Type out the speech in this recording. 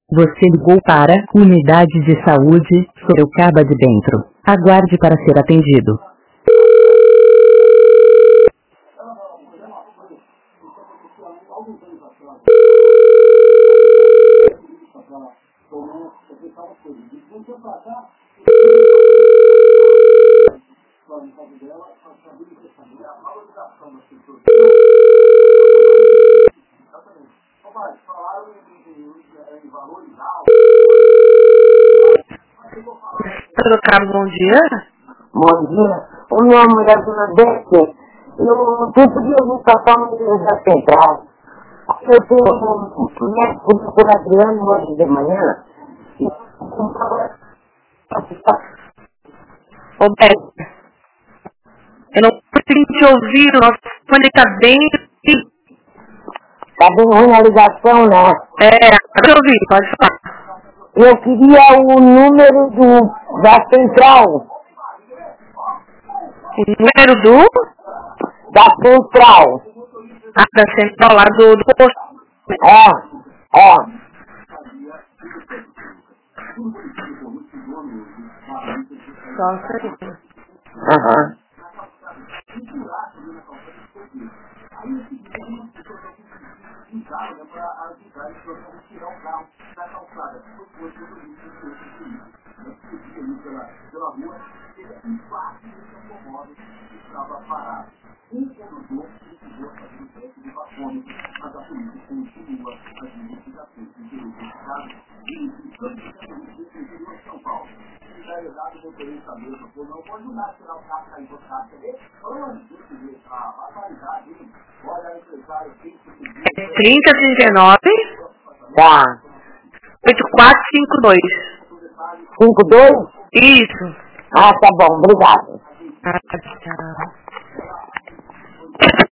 Você ligou para Unidade de Saúde Sorocaba de Dentro. Aguarde para ser atendido. Sorocaba, bom dia. Bom dia. O meu nome é Dona Bete. Eu podia vir passar uma igreja central. Eu tenho um médico por Adriano hoje de manhã. Ô, Beto, eu não consigo te ouvir, o nosso fone tá bem... Tá bem ruim a ligação, né? Pode ouvir, pode falar. Eu queria o número da central. O número do... Da central. da central lá do posto. É. Só um segundo. Aham. É 3039 Tá. 8452. 52? Isso. Ah, tá bom. Obrigado.